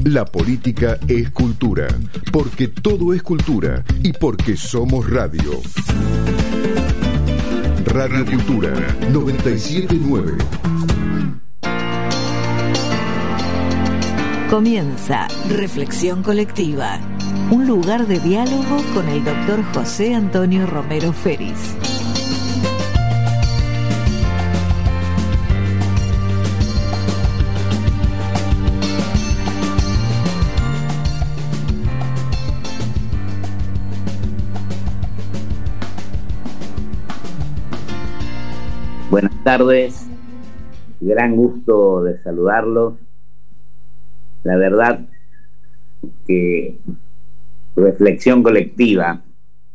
La política es cultura, porque todo es cultura y porque somos radio. Radio Cultura 979. Comienza Reflexión Colectiva, un lugar de diálogo con el doctor José Antonio Romero Feris. Buenas tardes, gran gusto de saludarlos. La verdad que reflexión colectiva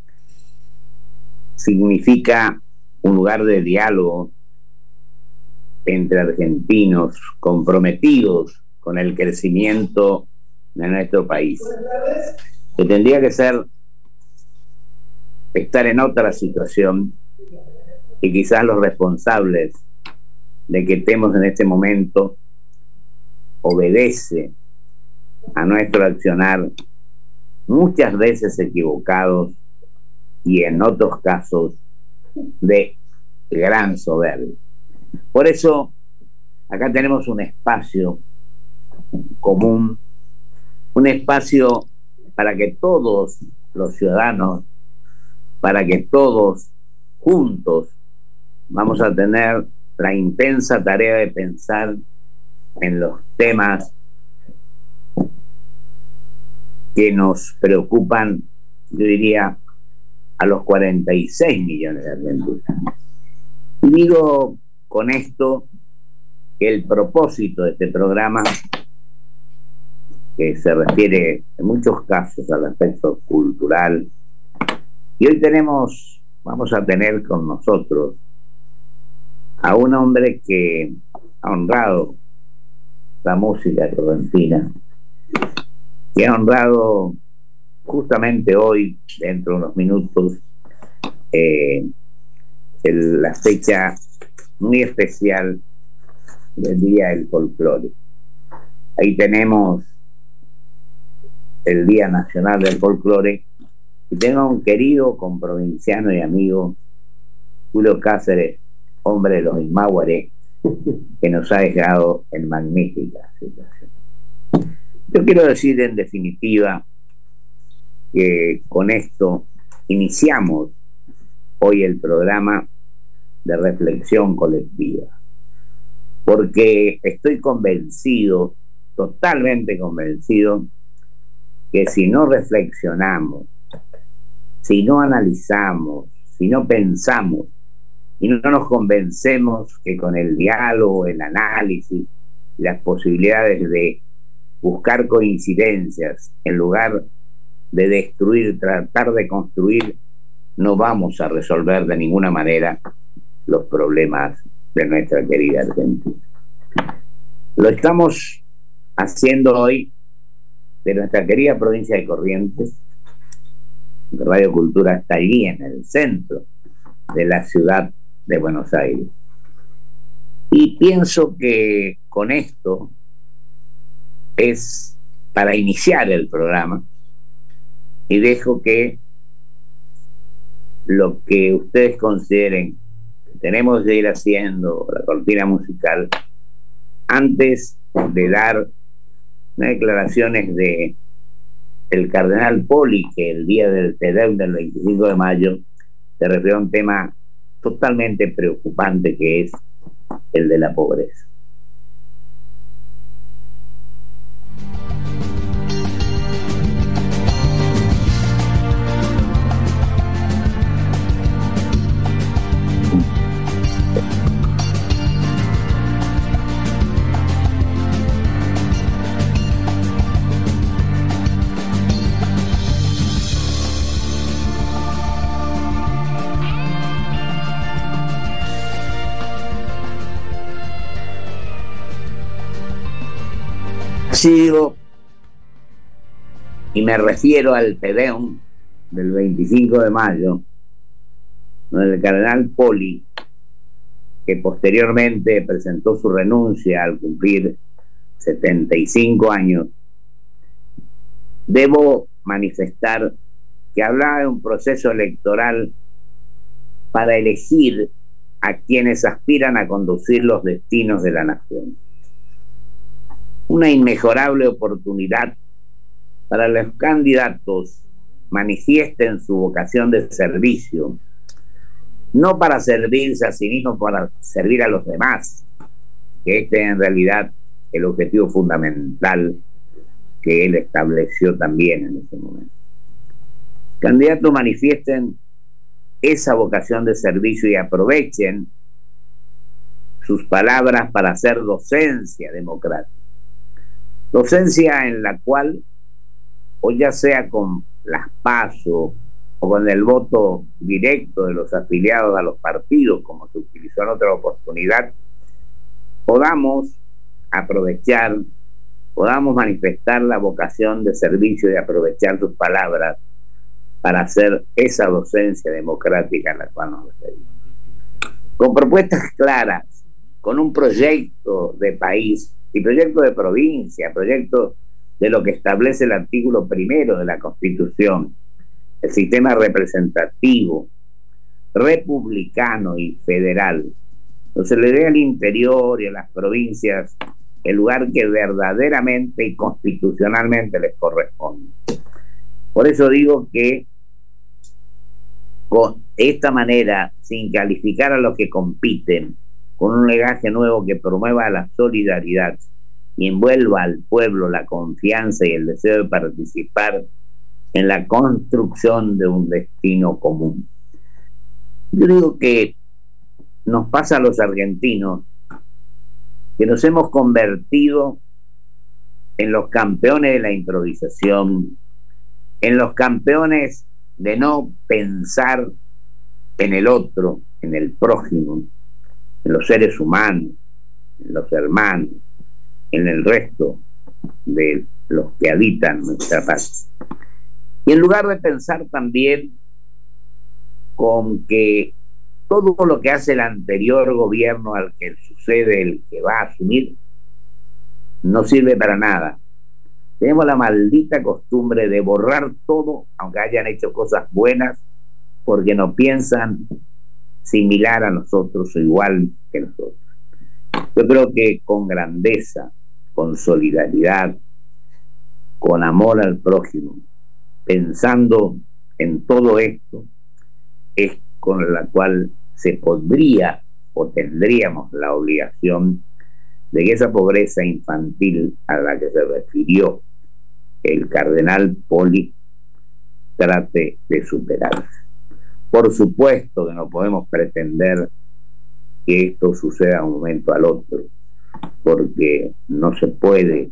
significa un lugar de diálogo entre argentinos comprometidos con el crecimiento de nuestro país. Que tendría que estar en otra situación, y quizás los responsables de que estemos en este momento obedece a nuestro accionar, muchas veces equivocados y en otros casos de gran soberbia. Por eso acá tenemos un espacio común, un espacio para que todos los ciudadanos, para que todos juntos vamos a tener la intensa tarea de pensar en los temas que nos preocupan, yo diría, a los 46 millones de argentinos. Y digo con esto que el propósito de este programa, que se refiere en muchos casos al aspecto cultural, y hoy vamos a tener con nosotros a un hombre que ha honrado la música correntina, que ha honrado justamente hoy, dentro de unos minutos, la fecha muy especial del Día del Folclore. Ahí tenemos el Día Nacional del Folclore, y tengo a un querido comprovinciano y amigo, Julio Cáceres, hombre de los Imáguare, que nos ha dejado en magnífica situación. Yo quiero decir en definitiva que con esto iniciamos hoy el programa de reflexión colectiva, porque estoy convencido, totalmente convencido, que si no reflexionamos, si no analizamos, si no pensamos y no nos convencemos que con el diálogo, el análisis, las posibilidades de buscar coincidencias en lugar de destruir, tratar de construir, no vamos a resolver de ninguna manera los problemas de nuestra querida Argentina. Lo estamos haciendo hoy de nuestra querida provincia de Corrientes. Radio Cultura está allí en el centro de la ciudad de Buenos Aires. Y pienso que con esto es para iniciar el programa, y dejo que lo que ustedes consideren que tenemos de ir haciendo la cortina musical, antes de dar unas declaraciones de el cardenal Poli, que el día del Te Deum del 25 de mayo se refirió a un tema totalmente preocupante, que es el de la pobreza. Así digo, y me refiero al Te Deum del 25 de mayo, donde el cardenal Poli, que posteriormente presentó su renuncia al cumplir 75 años, debo manifestar que hablaba de un proceso electoral para elegir a quienes aspiran a conducir los destinos de la nación. Una inmejorable oportunidad para los candidatos manifiesten su vocación de servicio, no para servirse a sí mismos, para servir a los demás, que este es en realidad el objetivo fundamental que él estableció también en ese momento. Candidatos manifiesten esa vocación de servicio y aprovechen sus palabras para hacer docencia democrática. Docencia en la cual, o ya sea con las PASO o con el voto directo de los afiliados a los partidos, como se utilizó en otra oportunidad, podamos aprovechar, podamos manifestar la vocación de servicio y aprovechar sus palabras para hacer esa docencia democrática en la cual nos referimos. Con propuestas claras, con un proyecto de país y proyecto de provincia, proyecto de lo que establece el artículo 1 de la Constitución, el sistema representativo, republicano y federal. Entonces le dé al interior y a las provincias el lugar que verdaderamente y constitucionalmente les corresponde. Por eso digo que con esta manera, sin calificar a los que compiten, con un lenguaje nuevo que promueva la solidaridad y envuelva al pueblo la confianza y el deseo de participar en la construcción de un destino común. Yo digo que nos pasa a los argentinos que nos hemos convertido en los campeones de la improvisación, en los campeones de no pensar en el otro, en el prójimo, en los seres humanos, en los hermanos, en el resto de los que habitan nuestra paz. Y en lugar de pensar también con que todo lo que hace el anterior gobierno al que sucede el que va a asumir no sirve para nada. Tenemos la maldita costumbre de borrar todo, aunque hayan hecho cosas buenas, porque no piensan similar a nosotros o igual que nosotros. Yo creo que con grandeza, con solidaridad, con amor al prójimo, pensando en todo esto, es con la cual se podría o tendríamos la obligación de que esa pobreza infantil a la que se refirió el cardenal Poli trate de superarse. Por supuesto que no podemos pretender que esto suceda de un momento al otro, porque no se puede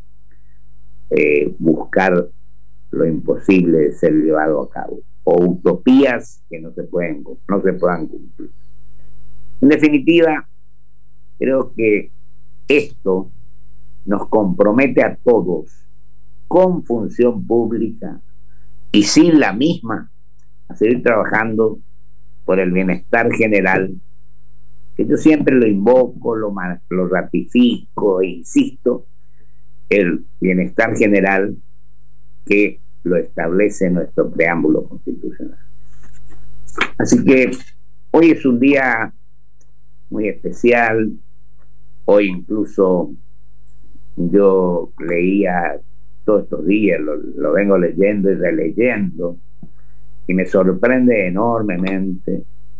buscar lo imposible de ser llevado a cabo, o utopías que no se puedan cumplir. En definitiva, creo que esto nos compromete a todos, con función pública y sin la misma, a seguir trabajando por el bienestar general, que yo siempre lo invoco, lo ratifico e insisto, el bienestar general que lo establece nuestro preámbulo constitucional. Así que hoy es un día muy especial. Hoy incluso yo leía todos estos días, lo vengo leyendo y releyendo, y me sorprende enormemente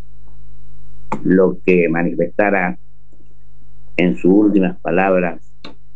lo que manifestara en sus últimas palabras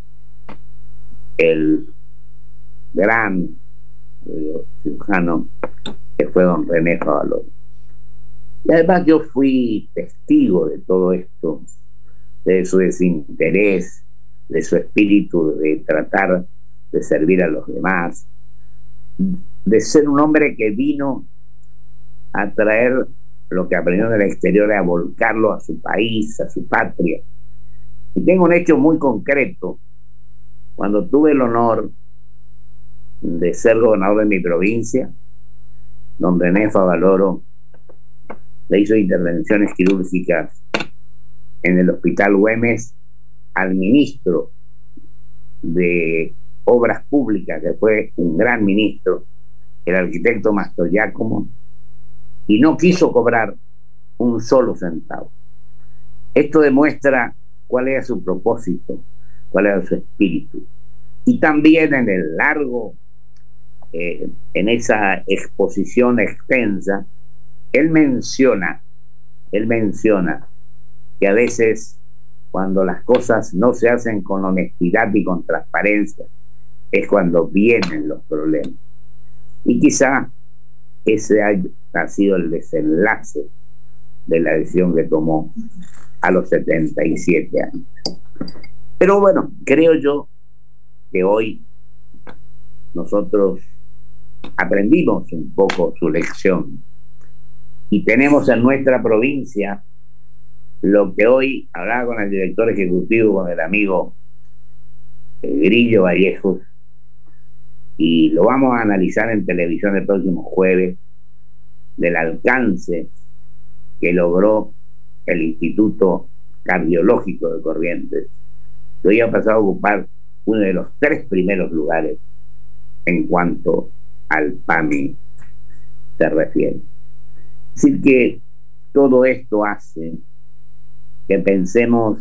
el gran cirujano que fue don René Favaloro. Y además yo fui testigo de todo esto, de su desinterés, de su espíritu de tratar de servir a los demás, de ser un hombre que vino a traer lo que aprendió en el exterior, a volcarlo a su país, a su patria. Y tengo un hecho muy concreto. Cuando tuve el honor de ser gobernador de mi provincia, don René Favaloro le hizo intervenciones quirúrgicas en el Hospital Güemes al ministro de Obras Públicas, que fue un gran ministro, el arquitecto Mastroianni, y no quiso cobrar un solo centavo. Esto demuestra cuál era su propósito, cuál era su espíritu. Y también en el largo, en esa exposición extensa, él menciona que a veces cuando las cosas no se hacen con honestidad y con transparencia, es cuando vienen los problemas. Y quizá ese ha sido el desenlace de la decisión que tomó a los 77 años. Pero bueno, creo yo que hoy nosotros aprendimos un poco su lección y tenemos en nuestra provincia lo que hoy hablaba con el director ejecutivo, con el amigo Grillo Vallejos, y lo vamos a analizar en televisión el próximo jueves, del alcance que logró el Instituto Cardiológico de Corrientes, que hoy ha pasado a ocupar uno de los 3 primeros lugares en cuanto al PAMI se refiere. Es decir, que todo esto hace que pensemos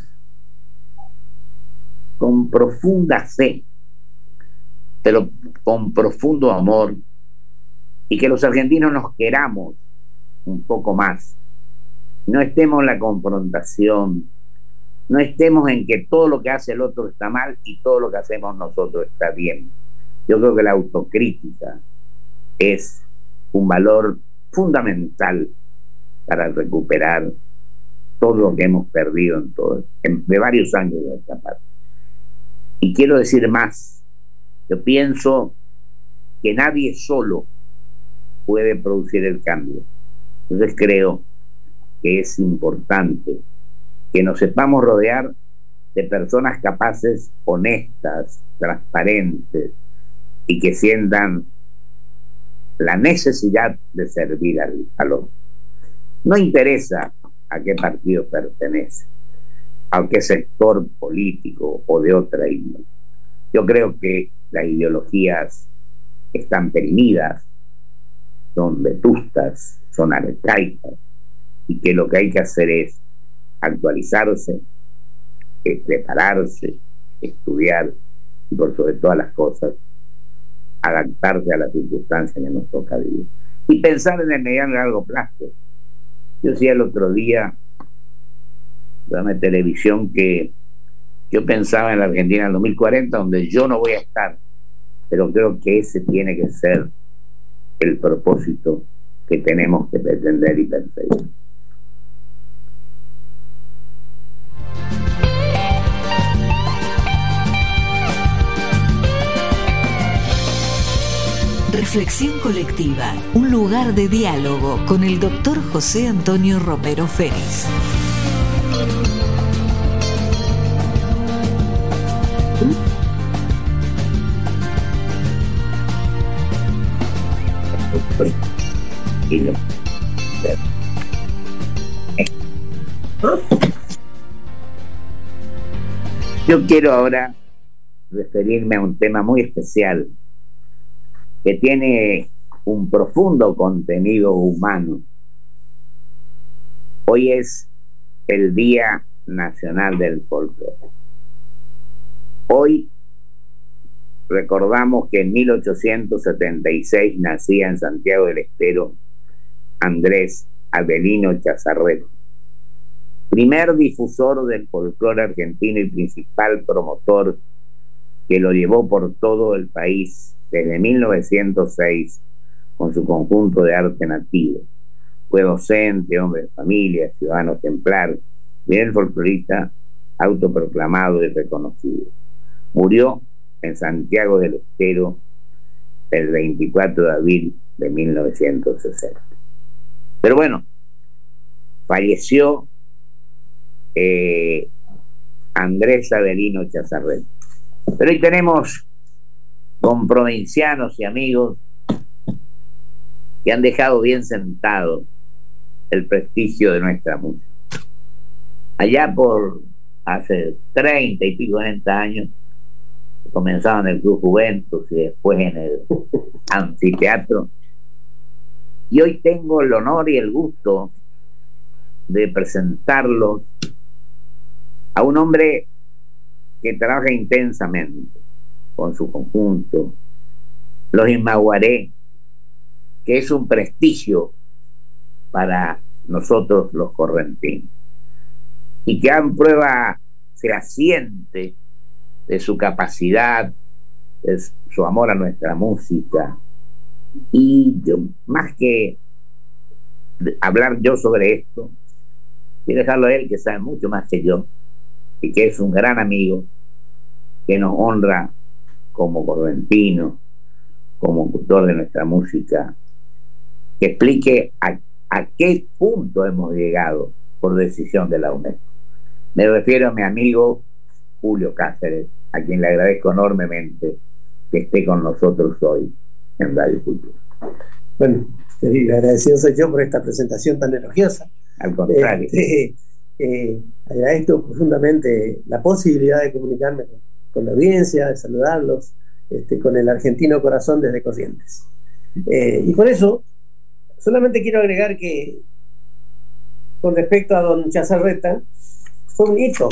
con profunda fe, pero con profundo amor, y que los argentinos nos queramos un poco más. No estemos en la confrontación, no estemos en que todo lo que hace el otro está mal y todo lo que hacemos nosotros está bien. Yo creo que la autocrítica es un valor fundamental para recuperar todo lo que hemos perdido de varios años de esta parte. Y quiero decir más, yo pienso que nadie solo puede producir el cambio. Entonces creo que es importante que nos sepamos rodear de personas capaces, honestas, transparentes, y que sientan la necesidad de servir al otro. No interesa a qué partido pertenece, a qué sector político o de otra índole. Yo creo que las ideologías están perimidas, son vetustas, son arcaicas, y que lo que hay que hacer es actualizarse, prepararse, estudiar y por sobre todas las cosas adaptarse a las circunstancias que nos toca vivir y pensar en el mediano y largo plazo. Yo decía el otro día en televisión que yo pensaba en la Argentina en 2040, donde yo no voy a estar, pero creo que ese tiene que ser el propósito que tenemos que pretender y perseguir. Reflexión colectiva, un lugar de diálogo con el doctor José Antonio Romero Fénix. Yo quiero ahora referirme a un tema muy especial que tiene un profundo contenido humano. Hoy es el Día Nacional del Folclore. Hoy recordamos que en 1876 nacía en Santiago del Estero Andrés Avelino Chazarret, primer difusor del folclore argentino y principal promotor, que lo llevó por todo el país desde 1906 con su conjunto de arte nativo. Fue docente, hombre de familia, ciudadano ejemplar, y el folclorista autoproclamado y reconocido. Murió en Santiago del Estero el 24 de abril de 1960. Pero bueno, falleció Andrés Avelino Chazarret. Pero hoy tenemos con provincianos y amigos que han dejado bien sentado el prestigio de nuestra música. Allá por hace 30 y pico, 40 años, comenzado en el Club Juventus y después en el Anfiteatro. Y hoy tengo el honor y el gusto de presentarlos a un hombre que trabaja intensamente con su conjunto, los Imaguaré, que es un prestigio para nosotros los correntinos y que dan prueba fehaciente de su capacidad, de su amor a nuestra música. Y yo, más que hablar yo sobre esto, quiero dejarlo a él, que sabe mucho más que yo y que es un gran amigo que nos honra como correntino, como autor de nuestra música, que explique a qué punto hemos llegado por decisión de la UNESCO. Me refiero a mi amigo Julio Cáceres, a quien le agradezco enormemente que esté con nosotros hoy en Radio Cultura. Bueno, el agradecido soy yo por esta presentación tan elogiosa. Al contrario. Agradezco profundamente la posibilidad de comunicarme con la audiencia, de saludarlos, con el argentino corazón desde Corrientes. Y por eso, solamente quiero agregar que con respecto a don Chazarreta, fue un hito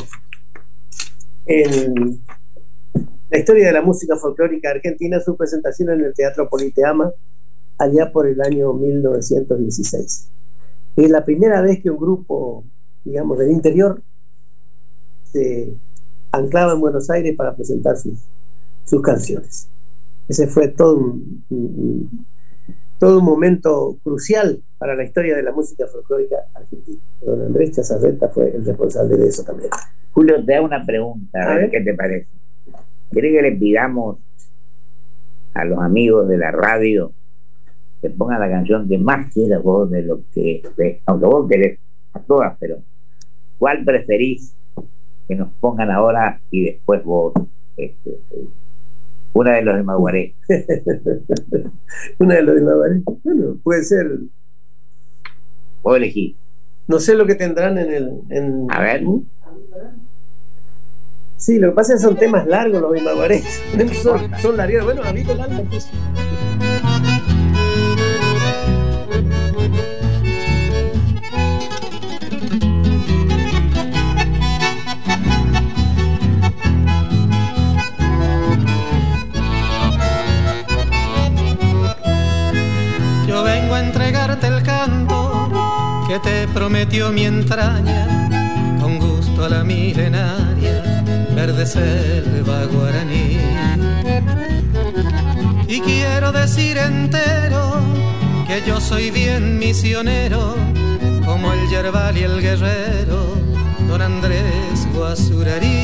en la historia de la música folclórica argentina, su presentación en el Teatro Politeama allá por el año 1916. Es la primera vez que un grupo, digamos, del interior se anclaba en Buenos Aires para presentar sus canciones. Ese fue todo un momento crucial para la historia de la música folclórica argentina. Don Andrés Chazarreta fue el responsable de eso también. Julio, te hago una pregunta, a ver qué te parece. ¿Querés que le pidamos a los amigos de la radio que pongan la canción que más quieras vos de lo que, aunque vos querés a todas, pero ¿cuál preferís que nos pongan ahora y después vos? Una de los Imaguaré. Una de los Imaguaré. Bueno, puede ser. Vos elegí. No sé lo que tendrán A ver. Sí, lo que pasa es que son temas largos los Imaguaré. Son largos. Bueno, a mí con alma pues. Yo vengo a entregarte el canto que te prometió mi entraña, con gusto a la milenaria, verde selva guaraní. Y quiero decir entero que yo soy bien misionero, como el yerbal y el guerrero, don Andrés Guasurarí.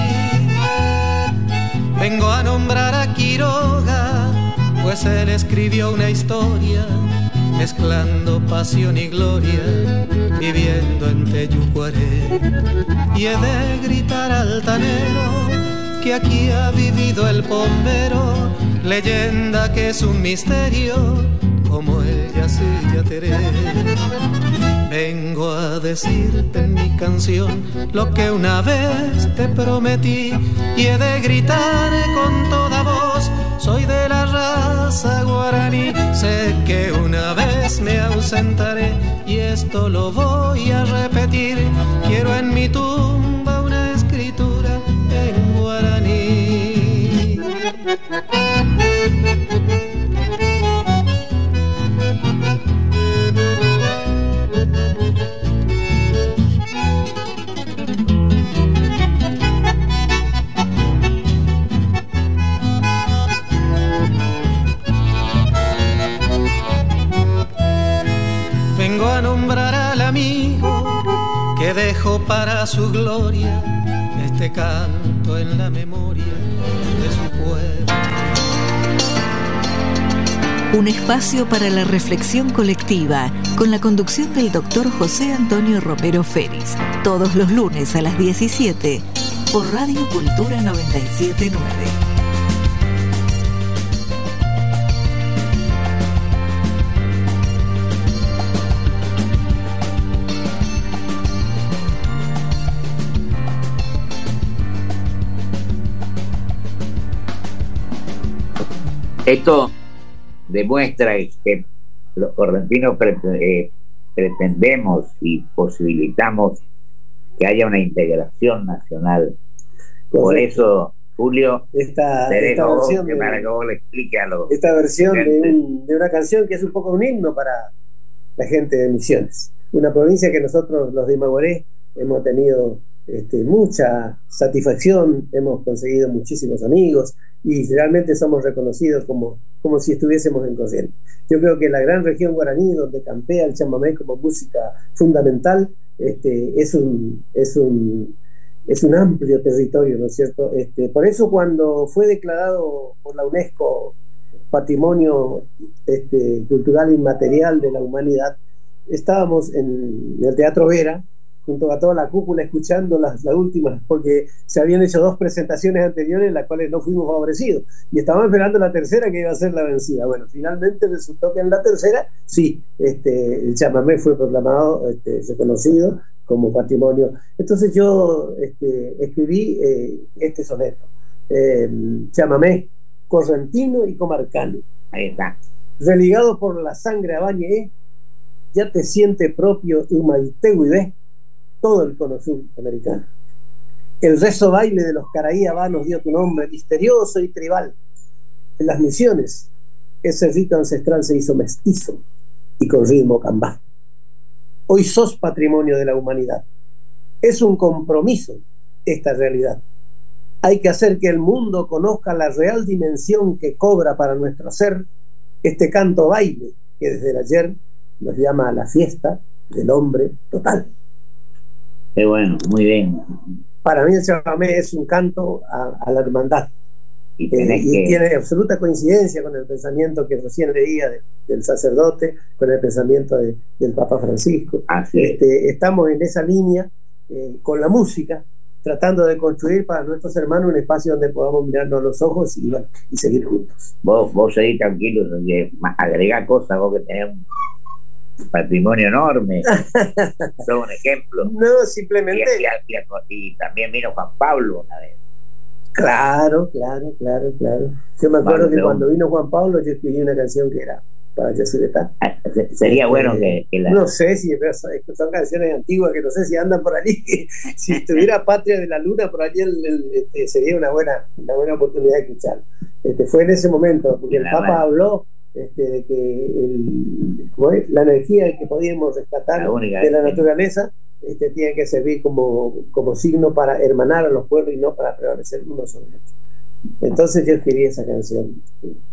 Vengo a nombrar a Quiroga, pues él escribió una historia mezclando pasión y gloria, viviendo en Teyucuaré. Y he de gritar altanero que aquí ha vivido el bombero, leyenda que es un misterio, como el Yacyretá. Vengo a decirte en mi canción lo que una vez te prometí, y he de gritar con toda voz: soy de la raza guaraní. Sé que una vez me ausentaré y esto lo voy a repetir. Quiero en mi tumba una escritura en guaraní. Vengo a nombrar al amigo que dejó para su gloria este canto en la memoria de su pueblo. Un espacio para la reflexión colectiva con la conducción del doctor José Antonio Romero Félix, todos los lunes a las 17 por Radio Cultura 97.9. Esto demuestra que los correntinos pretendemos y posibilitamos que haya una integración nacional. Por eso, Julio, esta versión para que vos le explique a los esta versión de una canción que es un poco un himno para la gente de Misiones, una provincia que nosotros los de Imaguaré hemos tenido mucha satisfacción, hemos conseguido muchísimos amigos y realmente somos reconocidos como si estuviésemos en Corrientes. Yo creo que la gran región guaraní, donde campea el chamamé como música fundamental, es un amplio territorio, ¿no es cierto? Por eso, cuando fue declarado por la UNESCO Patrimonio Cultural Inmaterial de la Humanidad, estábamos en el Teatro Vera junto a toda la cúpula escuchando las últimas, porque se habían hecho 2 presentaciones anteriores en las cuales no fuimos favorecidos y estábamos esperando la tercera, que iba a ser la vencida. Bueno, finalmente resultó que en la tercera sí, el chamamé fue proclamado, reconocido como patrimonio. Entonces yo escribí este soneto, chamamé correntino y comarcano. Ahí está. Religado por la sangre a Bañé, ya te siente propio Humaitehue, todo el cono sur americano. El rezo baile de los caraí habanos dio tu nombre misterioso y tribal. En las Misiones, ese rito ancestral se hizo mestizo y con ritmo cambá. Hoy sos patrimonio de la humanidad. Es un compromiso esta realidad. Hay que hacer que el mundo conozca la real dimensión que cobra para nuestro ser este canto baile que desde el ayer nos llama a la fiesta del hombre total. Qué bueno, muy bien. Para mí el chamamé es un canto a la hermandad. Y tiene absoluta coincidencia con el pensamiento que recién leía del sacerdote, con el pensamiento del Papa Francisco. Estamos en esa línea con la música, tratando de construir para nuestros hermanos un espacio donde podamos mirarnos a los ojos y seguir juntos. Vos seguís tranquilo, agregá cosas, vos que tenés un patrimonio enorme. Son un ejemplo. No, simplemente. Y también vino Juan Pablo una vez. Claro. Yo me acuerdo que cuando vino Juan Pablo yo escribí una canción que era para Yacyretá. Sería bueno que la... No sé si son canciones antiguas que no sé si andan por allí. Si estuviera Patria de la Luna por allí sería una buena oportunidad de escuchar. Fue en ese momento, porque el Papa habló de que la energía que podíamos rescatar de la naturaleza tiene que servir como signo para hermanar a los pueblos y no para prevalecer uno sobre otro. Entonces yo escribí esa canción.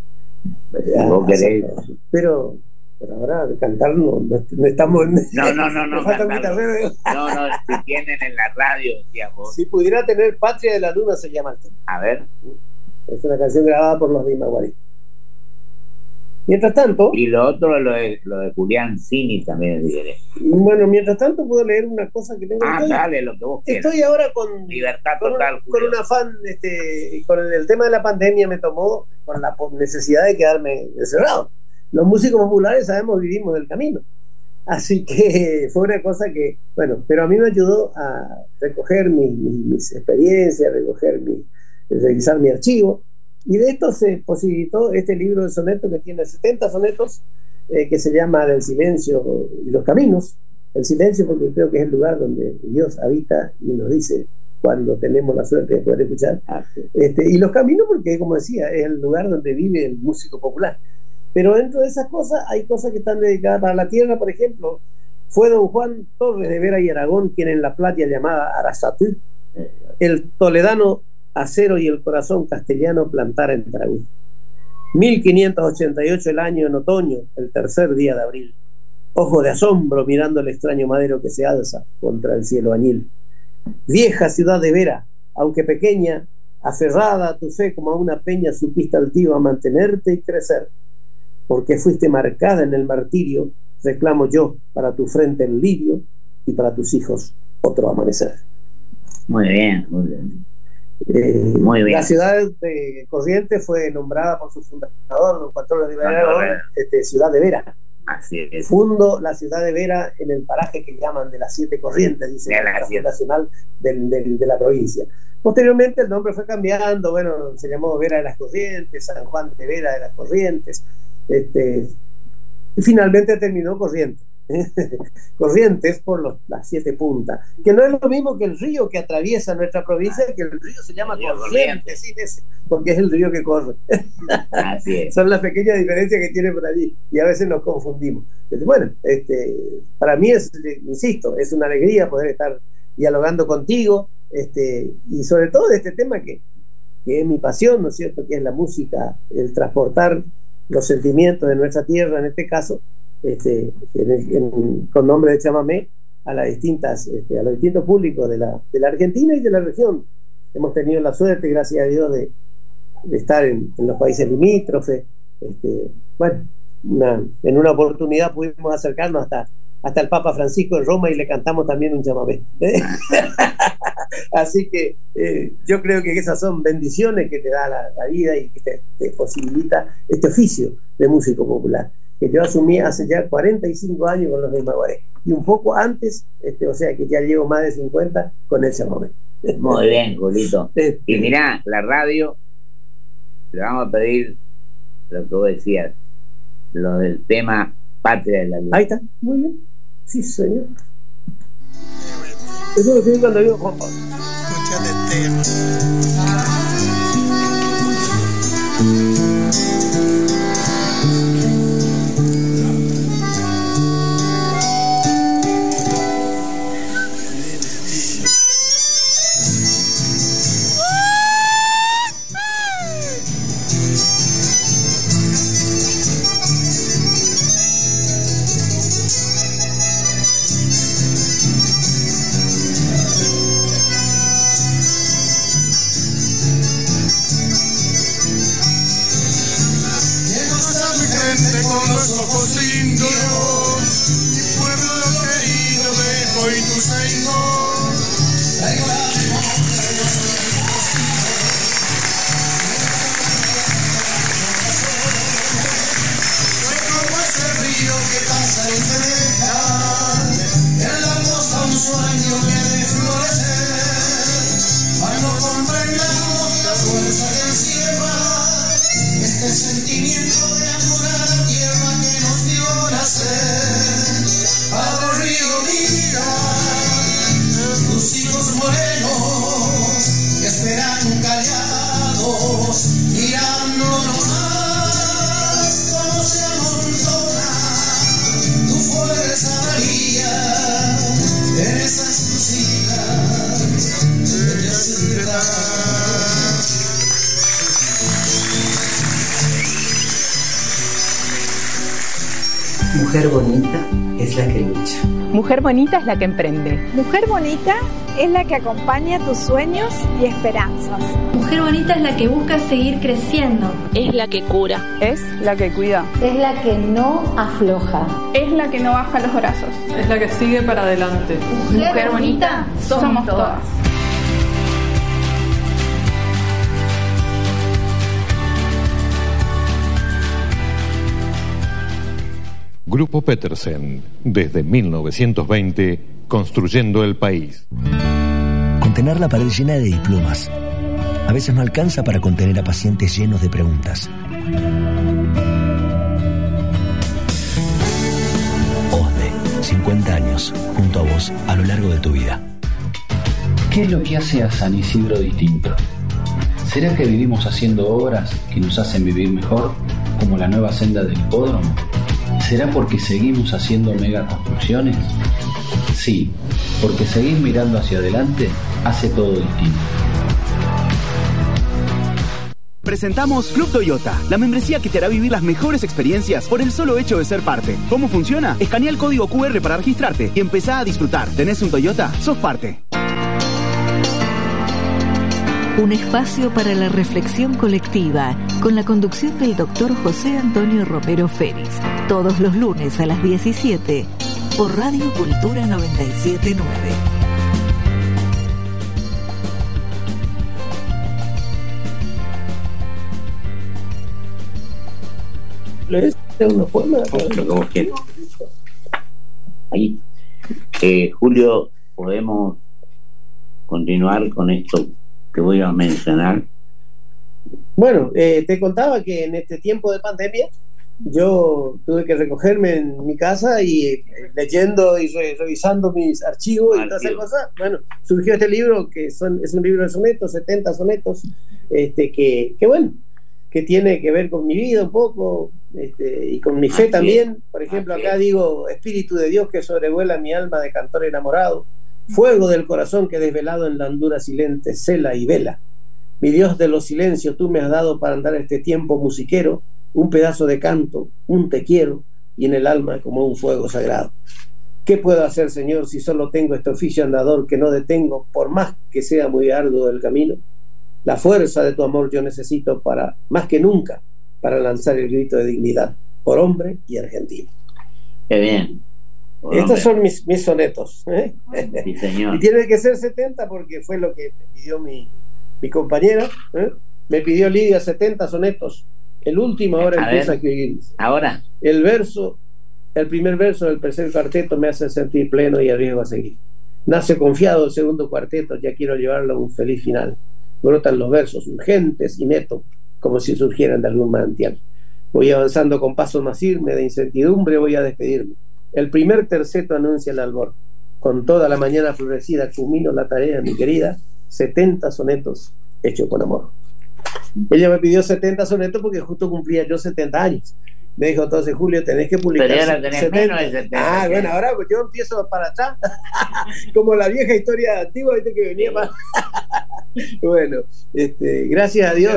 Pero ahora cantar no estamos en... No, falta un guitarrero. No, si tienen en la radio, digamos. Si pudiera tener Patria de la Luna se llama el tema. A ver. Es una canción grabada por los de Imaguaré. Mientras tanto... Y lo otro, lo de Julián Cini también diré. Bueno, mientras tanto puedo leer una cosa que tengo. Dale, lo que vos quieras. Estoy ahora con... Libertad total, con un afán, con el tema de la pandemia me tomó con la necesidad de quedarme encerrado. Los músicos populares, sabemos, vivimos del camino. Así que fue una cosa que, bueno, pero a mí me ayudó a recoger mis experiencias, revisar mi archivo. Y de esto se posibilitó este libro de sonetos que tiene 70 sonetos, que se llama Del silencio y los caminos. El silencio porque creo que es el lugar donde Dios habita y nos dice cuando tenemos la suerte de poder escuchar. Y los caminos porque, como decía, es el lugar donde vive el músico popular. Pero dentro de esas cosas hay cosas que están dedicadas para la tierra. Por ejemplo, fue don Juan Torres de Vera y Aragón quien en la playa llamada Arasatú, el toledano acero y el corazón castellano plantara en Tragú. 1588 el año en otoño, el tercer día de abril. Ojo de asombro mirando el extraño madero que se alza contra el cielo añil. Vieja ciudad de Vera, aunque pequeña, aferrada a tu fe como a una peña, supiste altivo a mantenerte y crecer. Porque fuiste marcada en el martirio, reclamo yo para tu frente el lirio y para tus hijos otro amanecer. Muy bien. Muy bien. La ciudad de Corrientes fue nombrada por su fundador, don Juan Torres de Vera, ciudad de Vera. Así es. Fundo la ciudad de Vera en el paraje que llaman de las 7 Corrientes, dice la fundacional de la provincia. Posteriormente el nombre fue cambiando, bueno, se llamó Vera de las Corrientes, San Juan de Vera de las Corrientes, y finalmente terminó Corrientes. Corrientes por las 7 puntas, que no es lo mismo que el río que atraviesa nuestra provincia, que el río se llama Corrientes, sí, porque es el río que corre. Así es. Son las pequeñas diferencias que tiene por allí y a veces nos confundimos. Bueno, para mí insisto, es una alegría poder estar dialogando contigo, y sobre todo de este tema que es mi pasión, ¿no es cierto?, que es la música, el transportar los sentimientos de nuestra tierra, en este caso, con nombre de chamamé, a los distintos públicos de la Argentina y de la región. Hemos tenido la suerte, gracias a Dios, de estar en los países limítrofes. Bueno, en una oportunidad pudimos acercarnos hasta el Papa Francisco en Roma y le cantamos también un chamamé. Así que yo creo que esas son bendiciones que te da la vida y que te posibilita este oficio de músico popular, que yo asumí hace ya 45 años con los de Maguaré, y un poco antes, o sea que ya llevo más de 50 con el chamamé. Muy bien, Julito. Y mirá, la radio, le vamos a pedir lo que vos decías, lo del tema Patria de la Luz. Ahí está, muy bien. Sí, señor. Eso lo tiene cuando digo Juan Pablo. Escuchate el tema. Con los ojos indios, mi pueblo querido de hoy tu Señor. Soy como ese río que pasa y te deja en la costa un sueño que de florecer. Cuando comprendamos la fuerza que encierra este sentimiento de amor a la tierra que nos dio nacer. Padre Río, mira tus hijos morenos que esperan callados, mirando nomás cómo se amontona tu fuerza María en esas cositas de la ciudad. Mujer bonita es la que lucha. Mujer bonita es la que emprende. Mujer bonita es la que acompaña tus sueños y esperanzas. Mujer bonita es la que busca seguir creciendo. Es la que cura. Es la que cuida. Es la que no afloja. Es la que no baja los brazos. Es la que sigue para adelante. Mujer bonita somos todas. Grupo Petersen, desde 1920, construyendo el país. Contener la pared llena de diplomas. A veces no alcanza para contener a pacientes llenos de preguntas. OSDE, 50 años, junto a vos, a lo largo de tu vida. ¿Qué es lo que hace a San Isidro distinto? ¿Será que vivimos haciendo obras que nos hacen vivir mejor, como la nueva senda del hipódromo? ¿Será porque seguimos haciendo megaconstrucciones? Sí, porque seguir mirando hacia adelante hace todo distinto. Presentamos Club Toyota, la membresía que te hará vivir las mejores experiencias por el solo hecho de ser parte. ¿Cómo funciona? Escanea el código QR para registrarte y empezá a disfrutar. ¿Tenés un Toyota? ¡Sos parte! Un espacio para la reflexión colectiva, con la conducción del doctor José Antonio Romero Féris, todos los lunes a las 17, por Radio Cultura 97.9. Ahí. Julio, podemos continuar con esto que voy a mencionar. Bueno, te contaba que en este tiempo de pandemia yo tuve que recogerme en mi casa y leyendo y revisando mis archivos y todas esas cosas. Bueno, surgió este libro que es un libro de sonetos, 70 sonetos, que bueno, que tiene que ver con mi vida un poco, y con mi fe también. Por ejemplo, acá digo: Espíritu de Dios que sobrevuela mi alma de cantor enamorado, fuego del corazón que desvelado en la hondura silente cela y vela. Mi Dios de los silencios, tú me has dado para andar este tiempo musiquero, un pedazo de canto, un te quiero, y en el alma como un fuego sagrado. ¿Qué puedo hacer, Señor, si solo tengo este oficio andador que no detengo, por más que sea muy arduo el camino? La fuerza de tu amor yo necesito para, más que nunca, para lanzar el grito de dignidad, por hombre y argentino. Qué bien. Estos son mis sonetos, ¿eh? Sí, señor. Y tiene que ser 70 porque fue lo que me pidió mi compañera, ¿eh? Me pidió Lidia 70 sonetos. El último ahora empieza a escribir. Ahora. El primer verso del tercer cuarteto me hace sentir pleno y arriesgo a seguir. Nace confiado el segundo cuarteto, ya quiero llevarlo a un feliz final. Brotan los versos urgentes y netos, como si surgieran de algún manantial. Voy avanzando con paso más firme, de incertidumbre voy a despedirme. El primer terceto anuncia el albor. Con toda la mañana florecida culmino la tarea, mi querida, 70 sonetos hechos con amor. Ella me pidió 70 sonetos porque justo cumplía yo 70 años. Me dijo: entonces, Julio, tenés que publicar. Pero ahora tenés menos de 70. Ah, bueno, ahora yo empiezo para atrás. Como la vieja historia antigua, ¿viste? Que venía más. Bueno, gracias a Dios,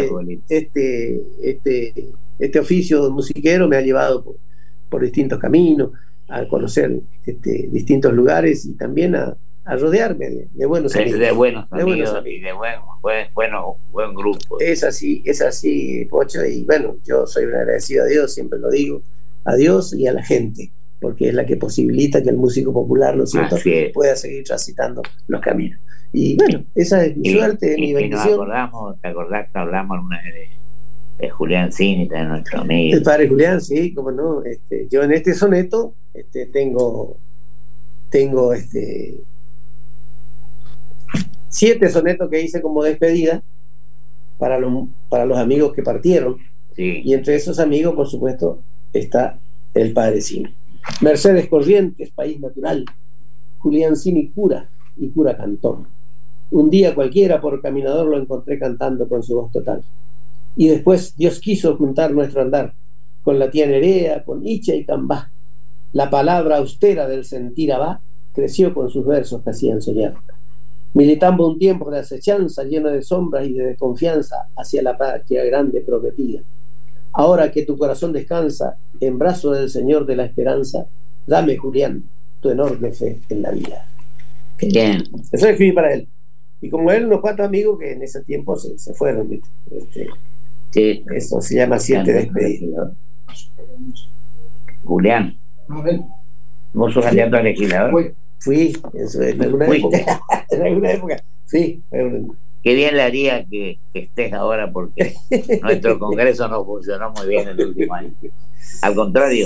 este oficio musiquero me ha llevado por distintos caminos, a conocer distintos lugares y también a rodearme de buenos amigos. De buenos amigos y de buen grupo. Es así, Pocho, y bueno, yo soy un agradecido a Dios, siempre lo digo, a Dios y a la gente, porque es la que posibilita que el músico popular, ¿no es cierto?, pueda seguir transitando los caminos. Y bueno, esa es mi suerte, mi bendición. ¿Te acordás que hablamos una vez de Julián Cínita, de nuestro amigo? El padre Julián, sí, cómo no. Yo en este soneto tengo 7 sonetos que hice como despedida para los amigos que partieron. Sí. Y entre esos amigos, por supuesto, está el padre Cini. Mercedes Corrientes, país natural. Julián Cini, cura y cura cantor. Un día cualquiera por caminador lo encontré cantando con su voz total. Y después Dios quiso juntar nuestro andar con la tía Nerea, con Icha y Cambá. La palabra austera del sentir abá creció con sus versos que hacían soñar. Militando un tiempo de acechanza lleno de sombras y de desconfianza hacia la patria grande prometida. Ahora que tu corazón descansa en brazos del Señor de la esperanza, dame, Julián, tu enorme fe en la vida. Bien. Eso escribí para él. Y como él, unos 4 amigos que en ese tiempo se fueron, ¿viste? Sí. Eso se llama 7 despedidas. Julián, ¿vos sos candidato a legislador? Fui en alguna época. Sí. Qué bien le haría que estés ahora, porque nuestro Congreso no funcionó muy bien el último año. Al contrario,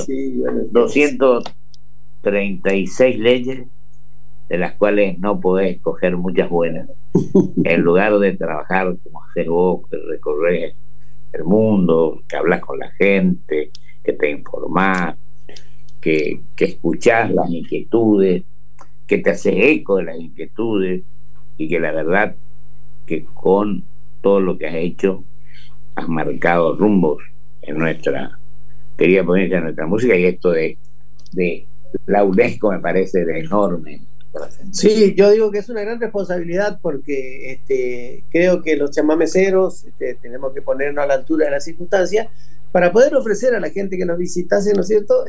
236 leyes, de las cuales no podés escoger muchas buenas, en lugar de trabajar como haces vos, que recorres el mundo, que hablas con la gente, que te informás, que escuchás las inquietudes, que te haces eco de las inquietudes, y que la verdad que con todo lo que has hecho has marcado rumbos en nuestra querida provincia, en nuestra música, y esto de la UNESCO me parece de enorme. Sí, yo digo que es una gran responsabilidad, porque creo que los chamameceros tenemos que ponernos a la altura de las circunstancias para poder ofrecer a la gente que nos visitase, ¿no es cierto?,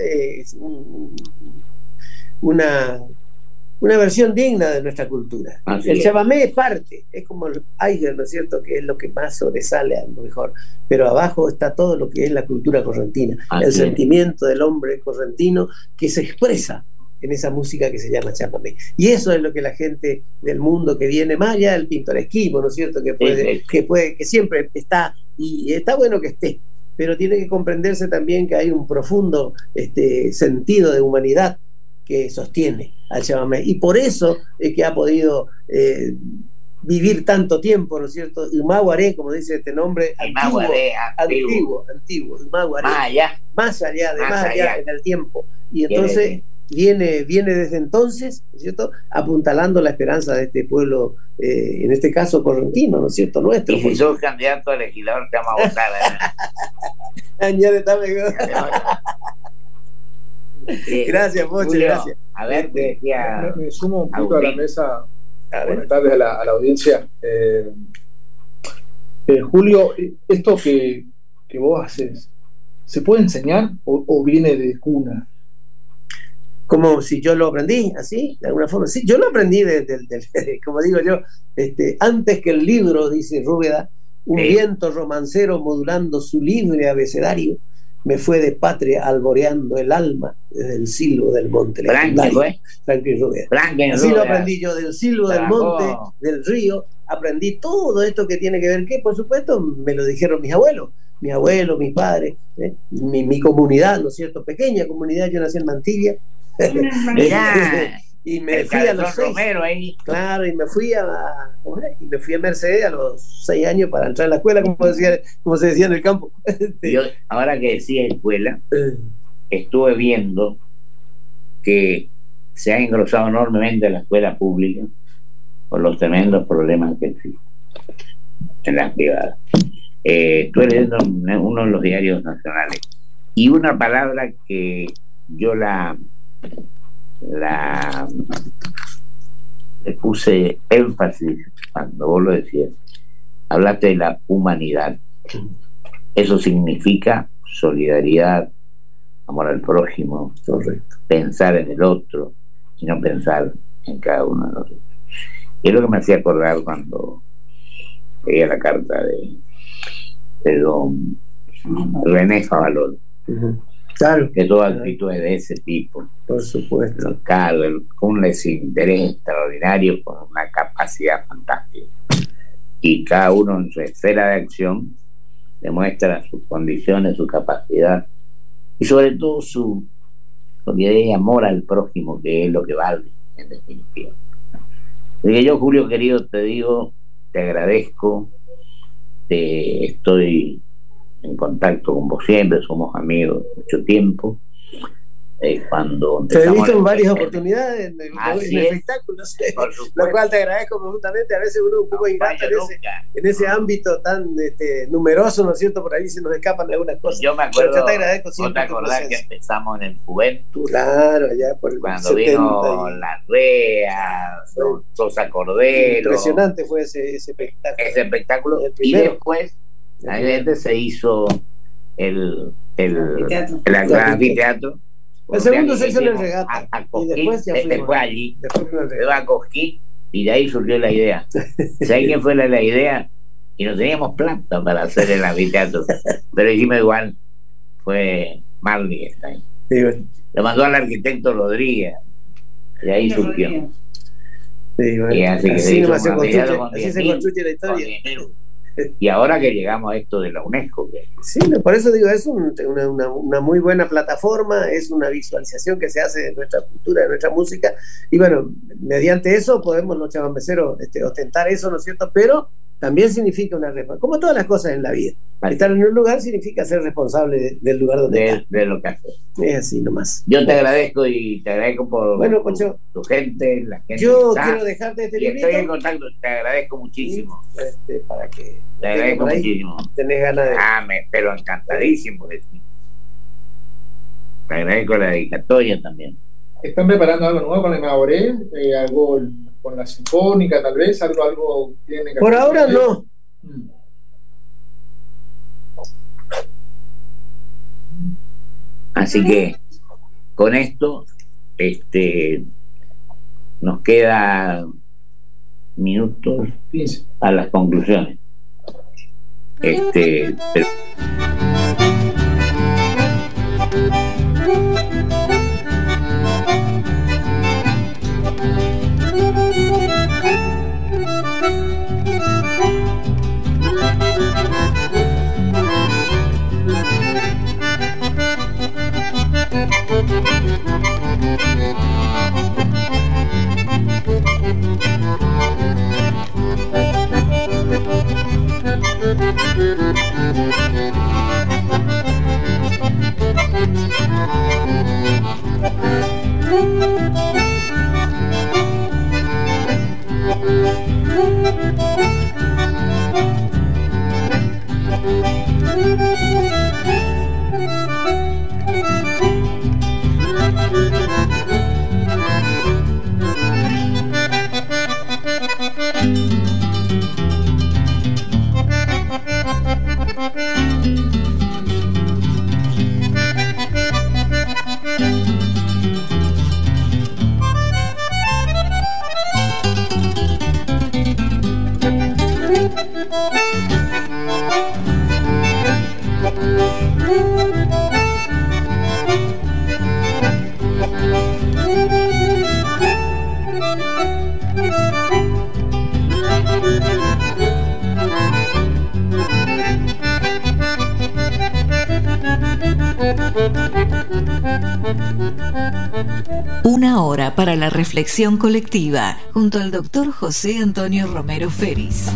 una versión digna de nuestra cultura. El chamamé es parte, es como el Eiger, ¿no es cierto?, que es lo que más sobresale a lo mejor, pero abajo está todo lo que es la cultura correntina, el sentimiento del hombre correntino que se expresa en esa música que se llama chamamé. Y eso es lo que la gente del mundo que viene, más allá del pintoresquismo, ¿no es cierto?, que siempre está, y está bueno que esté, pero tiene que comprenderse también que hay un profundo sentido de humanidad que sostiene al chamamé, y por eso es que ha podido vivir tanto tiempo, ¿no es cierto? Imaguaré, como dice este nombre, antiguo, Imaguaré, más allá en el tiempo. Y entonces viene desde entonces, ¿no es cierto?, apuntalando la esperanza de este pueblo, en este caso correntino, ¿no es cierto?, nuestro. Y si sos candidato a legislador, te vamos a votar. Añade, está mejor. Gracias, Poche, gracias. A ver, te decía. Me sumo un poco a la mesa. Buenas tardes a la audiencia. Julio, esto que vos haces, ¿se puede enseñar o viene de cuna? Como si yo lo aprendí, así, de alguna forma. Sí, yo lo aprendí como digo yo, antes que el libro, dice Rúbeda, un viento romancero modulando su libre abecedario, me fue de patria alboreando el alma desde el silbo del monte. Franklin Rúbeda. Así lo aprendí yo, del silbo del monte, del río, aprendí todo esto que tiene que ver, que por supuesto me lo dijeron mis abuelos, mis padres, mi comunidad, ¿no es cierto? Pequeña comunidad, yo nací en Mantilla. Y me fui a los 6 ahí. Claro, y me fui a Mercedes a los 6 años para entrar a la escuela, como se decía en el campo. Yo, ahora que decía escuela, estuve viendo que se ha engrosado enormemente la escuela pública por los tremendos problemas que existen en las privadas. Estuve leyendo uno de los diarios nacionales y una palabra que yo le puse énfasis cuando vos lo decías, hablaste de la humanidad. Eso significa solidaridad, amor al prójimo, pensar en el otro y no pensar en cada uno de nosotros. Y es lo que me hacía acordar cuando leía la carta de don René Favalón. Claro, que toda actitud es de ese tipo, por supuesto, claro, con un desinterés extraordinario, con una capacidad fantástica, y cada uno en su esfera de acción demuestra sus condiciones, su capacidad y sobre todo su solidaridad y amor al prójimo, que es lo que vale en definitiva. Así que yo, Julio querido, te digo, te agradezco, estoy en contacto con vos siempre, somos amigos mucho tiempo. Cuando te he visto en varias oportunidades en espectáculos, lo cual te agradezco profundamente. A veces uno un poco ingrato en ese ámbito tan numeroso, ¿no es cierto? Por ahí se nos escapan algunas cosas. Yo me acuerdo, yo te agradezco siempre. ¿Te acordás que empezamos en el Juventud? Claro, allá por el cuando 70, vino la REA, Sosa Cordero. Impresionante fue ese espectáculo. Ese espectáculo. Y después se hizo el anfiteatro. El segundo se hizo en el Regata y después fue allí, a Cosquín, y de ahí surgió la idea. ¿Sabes quién fue la idea? Y no teníamos plata para hacer el anfiteatro, pero hicimos igual. Fue Marley Stein. Lo mandó al arquitecto Rodríguez y ahí surgió. Y así se construye la historia. Y ahora que llegamos a esto de la UNESCO, sí, por eso digo, es una muy buena plataforma, es una visualización que se hace de nuestra cultura, de nuestra música, y bueno, mediante eso podemos los chabambeceros ostentar eso, ¿no es cierto? Pero también significa una responsabilidad, como todas las cosas en la vida. Estar en un lugar significa ser responsable del lugar donde estás. De lo que haces. Es así nomás. Yo te agradezco y te agradezco por tu gente, la gente. Yo quiero dejarte este librito. Estoy en contacto, te agradezco muchísimo. Para que te agradezco muchísimo. Tenés ganas de. Pero encantadísimo de ti. Te agradezco la dedicatoria también. ¿Están preparando algo nuevo con el Maoré? ¿Algo con la Sinfónica, tal vez? ¿Algo tiene que por ahora no. Así que con esto nos queda minutos a las conclusiones. Pero Una hora para la reflexión colectiva junto al doctor José Antonio Romero Feris.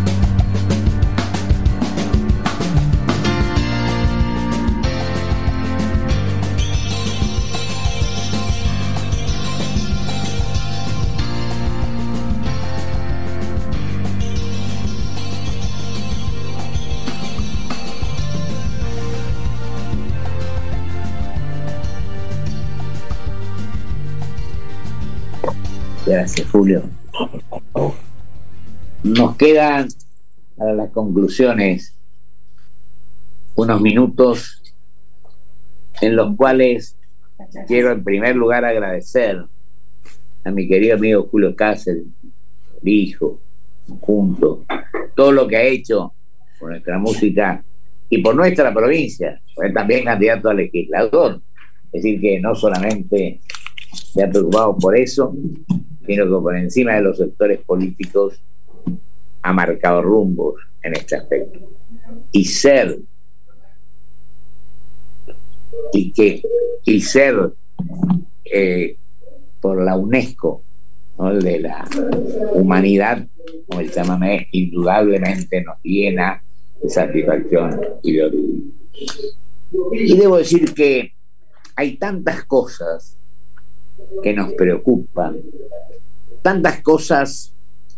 Gracias, Julio. Nos quedan para las conclusiones unos minutos en los cuales quiero en primer lugar agradecer a mi querido amigo Julio Cáceres, el hijo, junto, todo lo que ha hecho por nuestra música y por nuestra provincia, porque también candidato a legislador. Es decir, que no solamente se ha preocupado por eso, sino que por encima de los sectores políticos ha marcado rumbos en este aspecto. Y ser por la UNESCO, ¿no?, de la humanidad, como el llamame, indudablemente nos llena de satisfacción y de orgullo. Y debo decir que hay tantas cosas que nos preocupan, tantas cosas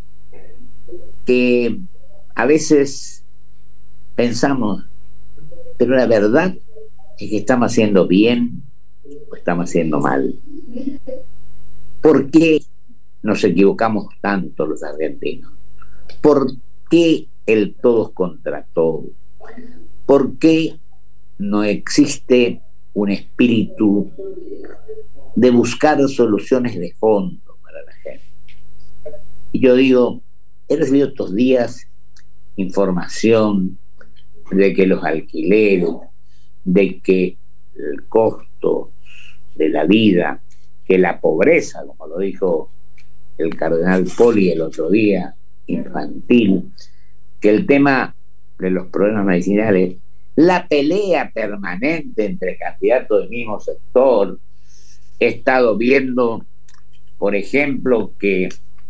que a veces pensamos, pero la verdad es que estamos haciendo bien o estamos haciendo mal. ¿Por qué nos equivocamos tanto los argentinos? ¿Por qué el todos contra todos? ¿Por qué no existe un espíritu de buscar soluciones de fondo para la gente? Y yo digo, he recibido estos días información de que los alquileres, de que el costo de la vida, que la pobreza, como lo dijo el cardenal Poli el otro día, infantil, que el tema de los problemas medicinales, la pelea permanente entre candidatos del mismo sector. He estado viendo, por ejemplo, que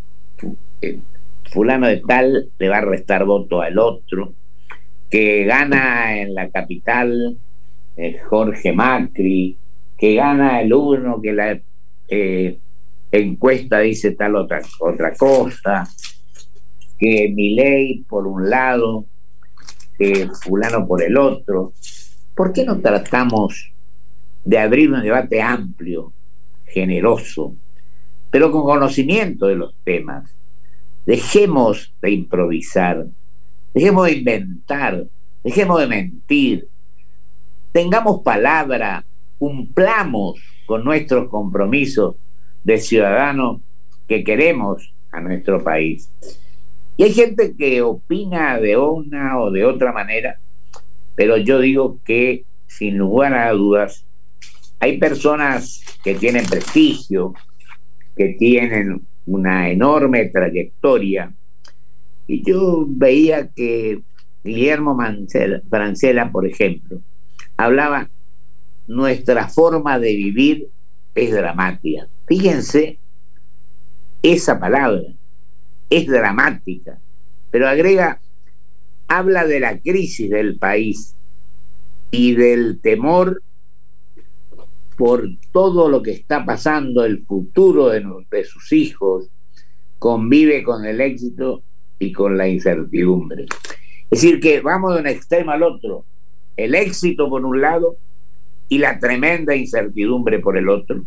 fulano de tal le va a restar voto al otro, que gana en la capital Jorge Macri, que gana el uno, que la encuesta dice tal otra cosa, que Milei por un lado, que fulano por el otro. ¿Por qué no tratamos de abrir un debate amplio, generoso, pero con conocimiento de los temas? Dejemos de improvisar, dejemos de inventar, dejemos de mentir, tengamos palabra, cumplamos con nuestros compromisos de ciudadanos que queremos a nuestro país. Y hay gente que opina de una o de otra manera, pero yo digo que sin lugar a dudas hay personas que tienen prestigio, que tienen una enorme trayectoria, y yo veía que Guillermo Francella, por ejemplo, hablaba: nuestra forma de vivir es dramática. Fíjense esa palabra, es dramática, pero agrega, habla de la crisis del país y del temor por todo lo que está pasando, el futuro de sus hijos, convive con el éxito y con la incertidumbre. Es decir, que vamos de un extremo al otro, el éxito por un lado y la tremenda incertidumbre por el otro,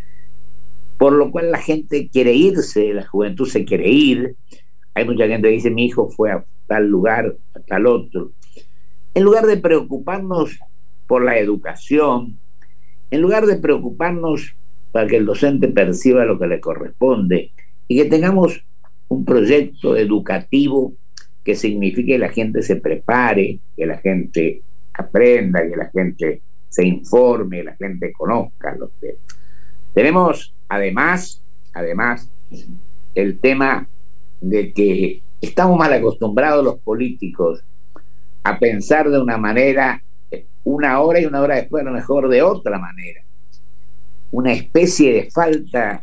por lo cual la gente quiere irse, la juventud se quiere ir. Hay mucha gente que dice: mi hijo fue a tal lugar, a tal otro. En lugar de preocuparnos por la educación, en lugar de preocuparnos para que el docente perciba lo que le corresponde y que tengamos un proyecto educativo que signifique que la gente se prepare, que la gente aprenda, que la gente se informe, que la gente conozca los temas. Tenemos además el tema de que estamos mal acostumbrados los políticos a pensar de una manera, una hora y una hora después a lo mejor de otra manera. Una especie de falta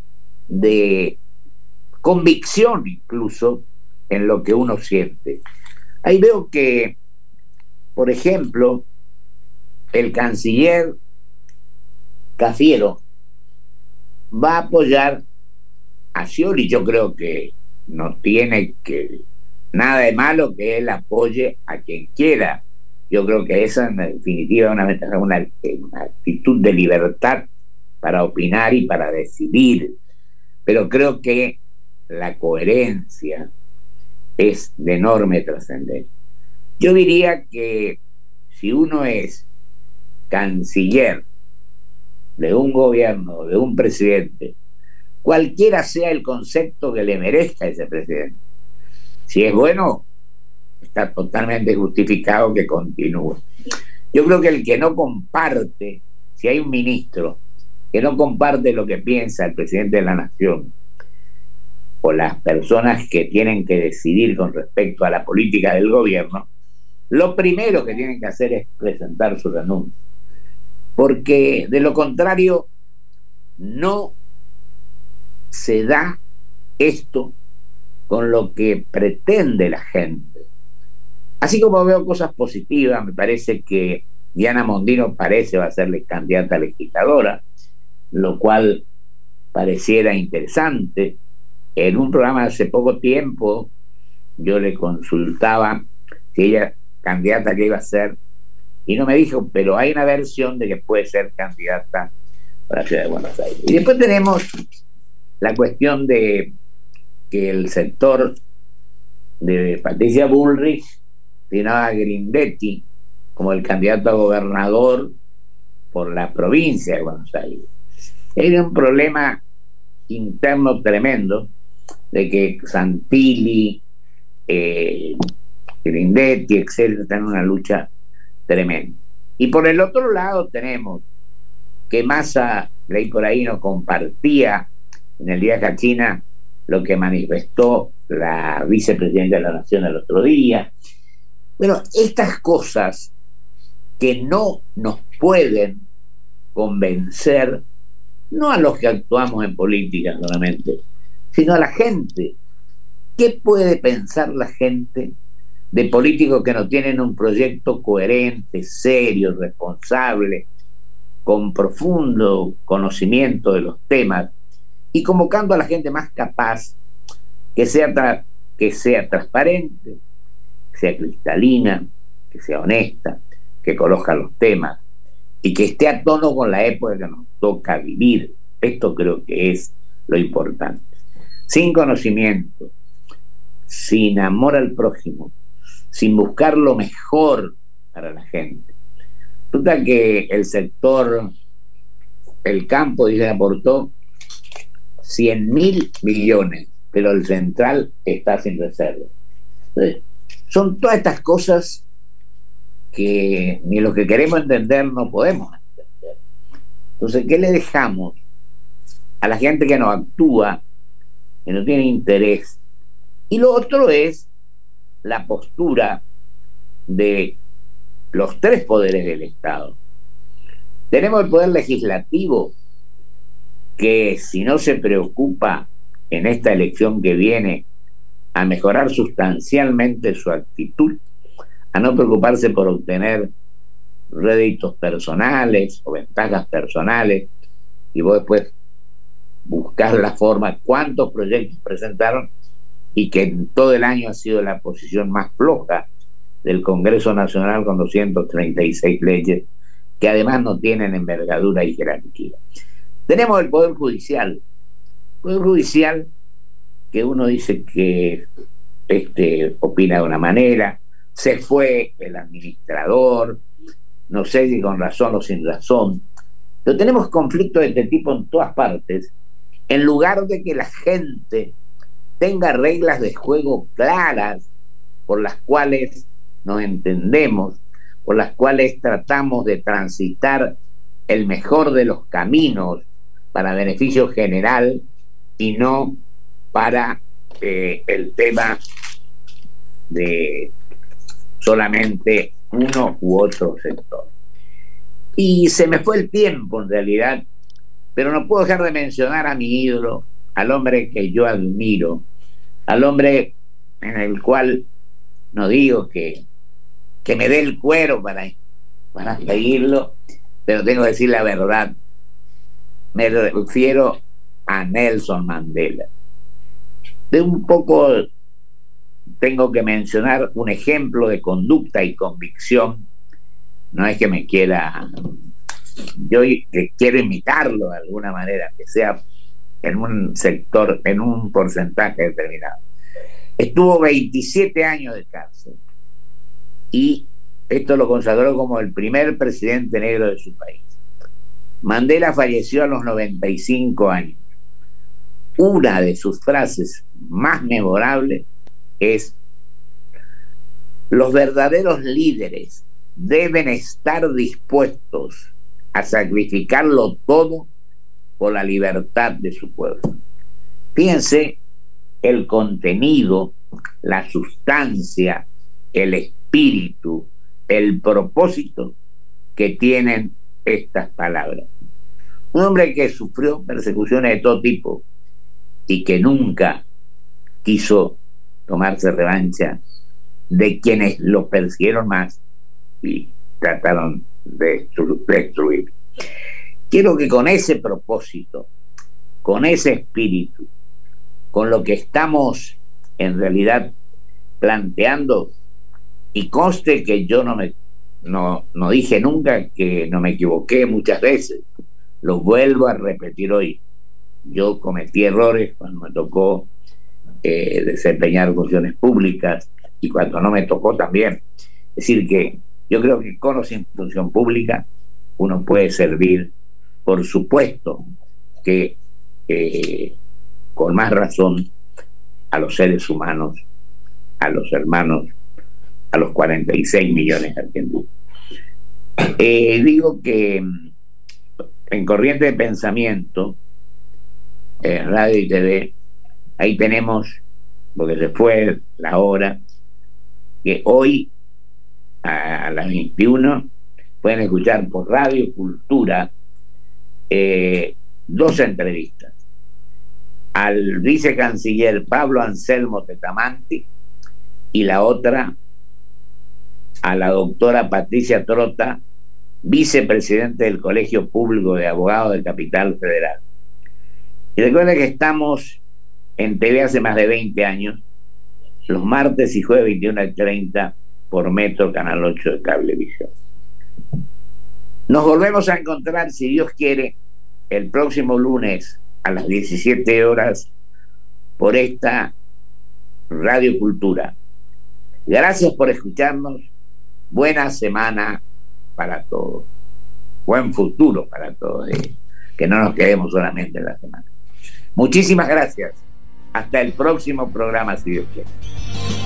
de convicción incluso en lo que uno siente. Ahí veo que, por ejemplo, el canciller Cafiero va a apoyar a Scioli. Yo creo que no tiene que nada de malo que él apoye a quien quiera. Yo creo que esa en definitiva es una actitud de libertad para opinar y para decidir, pero creo que la coherencia es de enorme trascendencia. Yo diría que si uno es canciller de un gobierno, de un presidente, cualquiera sea el concepto que le merezca a ese presidente, si es bueno, está totalmente justificado que continúe. Yo creo que el que no comparte, si hay un ministro que no comparte lo que piensa el presidente de la nación o las personas que tienen que decidir con respecto a la política del gobierno, lo primero que tienen que hacer es presentar su renuncia, porque de lo contrario no se da esto con lo que pretende la gente. Así como veo cosas positivas, me parece que Diana Mondino va a ser candidata a legisladora, lo cual pareciera interesante. En un programa hace poco tiempo yo le consultaba si ella candidata que iba a ser, y no me dijo, pero hay una versión de que puede ser candidata para la ciudad de Buenos Aires. Y después tenemos la cuestión de que el sector de Patricia Bullrich tiene a Grindetti como el candidato a gobernador por la provincia de Buenos Aires. Era un problema interno tremendo de que Santilli, Grindetti, etcétera, están en una lucha tremenda. Y por el otro lado tenemos que Massa, leí por ahí, no compartía en el viaje a China lo que manifestó la vicepresidenta de la Nación el otro día. Bueno, estas cosas que no nos pueden convencer, no a los que actuamos en política solamente, sino a la gente. ¿Qué puede pensar la gente de políticos que no tienen un proyecto coherente, serio, responsable, con profundo conocimiento de los temas, y convocando a la gente más capaz, que sea transparente, que sea cristalina, que sea honesta, que conozca los temas y que esté a tono con la época que nos toca vivir? Esto creo que es lo importante. Sin conocimiento, sin amor al prójimo, sin buscar lo mejor para la gente. Resulta que el sector, el campo, dice, aportó 100.000 millones, pero el central está sin reserva. Entonces, son todas estas cosas que ni los que queremos entender no podemos entender. Entonces, ¿qué le dejamos a la gente que no actúa, que no tiene interés? Y lo otro es la postura de los tres poderes del Estado. Tenemos el poder legislativo, que si no se preocupa en esta elección que viene a mejorar sustancialmente su actitud, a no preocuparse por obtener réditos personales o ventajas personales, y vos después buscar la forma, cuántos proyectos presentaron, y que en todo el año ha sido la posición más floja del Congreso Nacional, con 236 leyes que además no tienen envergadura y jerarquía. Tenemos el Poder Judicial. Poder Judicial que uno dice que opina de una manera, se fue el administrador, no sé si con razón o sin razón, pero tenemos conflictos de este tipo en todas partes, en lugar de que la gente tenga reglas de juego claras por las cuales nos entendemos, por las cuales tratamos de transitar el mejor de los caminos para beneficio general y no para el tema de solamente uno u otro sector. Y se me fue el tiempo en realidad, pero no puedo dejar de mencionar a mi ídolo, al hombre que yo admiro, al hombre en el cual no digo que me dé el cuero para seguirlo, pero tengo que decir la verdad. Me refiero a Nelson Mandela. De un poco tengo que mencionar un ejemplo de conducta y convicción. No es que me quiera, yo quiero imitarlo de alguna manera, que sea en un sector, en un porcentaje determinado. Estuvo 27 años de cárcel y esto lo consagró como el primer presidente negro de su país. Mandela falleció a los 95 años. Una de sus frases más memorables es: los verdaderos líderes deben estar dispuestos a sacrificarlo todo por la libertad de su pueblo. Fíjense el contenido, la sustancia, el espíritu, el propósito que tienen estas palabras. Un hombre que sufrió persecuciones de todo tipo y que nunca quiso tomarse revancha de quienes lo persiguieron más y trataron de destruir. Quiero que con ese propósito, con ese espíritu, con lo que estamos en realidad planteando, y conste que yo no dije nunca que no me equivoqué muchas veces, lo vuelvo a repetir hoy. Yo cometí errores cuando me tocó desempeñar funciones públicas y cuando no me tocó también. Es decir, que yo creo que con o sin función pública uno puede servir, por supuesto que con más razón, a los seres humanos, a los hermanos, a los 46 millones de argentinos. Digo que en Corriente de Pensamiento, en radio y TV, ahí tenemos, porque se fue la hora, que hoy a las 21 pueden escuchar por Radio Cultura 2 entrevistas: al vicecanciller Pablo Anselmo Tetamanti y la otra a la doctora Patricia Trota, vicepresidente del Colegio Público de Abogados de Capital Federal. Y recuerden que estamos en TV hace más de 20 años, los martes y jueves 21:30 por Metro, Canal 8 de Cablevisión. Nos volvemos a encontrar, si Dios quiere, el próximo lunes a las 17 horas por esta Radio Cultura. Gracias por escucharnos. Buena semana para todos. Buen futuro para todos. Que no nos quedemos solamente en la semana. Muchísimas gracias. Hasta el próximo programa, si Dios quiere.